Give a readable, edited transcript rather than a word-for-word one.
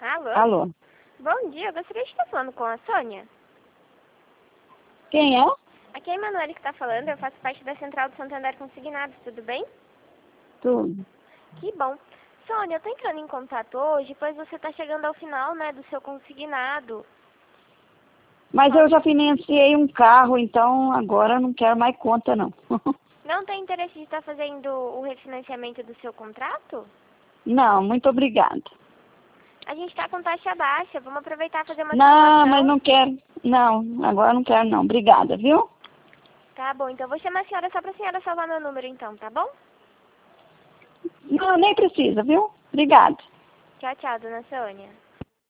Alô? Alô? Bom dia, eu gostaria de estar falando com a Sônia. Quem é? Aqui é a Emanuele que está falando, eu faço parte da Central do Santander Consignados, tudo bem? Tudo. Que bom. Sônia, eu tô entrando em contato hoje, pois você está chegando ao final, né, do seu consignado. Mas eu já financiei um carro, então agora eu não quero mais conta, não. Não tem interesse de estar fazendo o refinanciamento do seu contrato? Não, muito obrigada. A gente está com taxa baixa, vamos aproveitar e fazer uma Não, mas simulação? não quero. Não, agora não quero, não. Obrigada, viu? Tá bom, então eu vou chamar a senhora só pra senhora salvar meu número então, tá bom? Não, nem precisa, viu? Obrigada. Tchau, tchau, dona Sônia.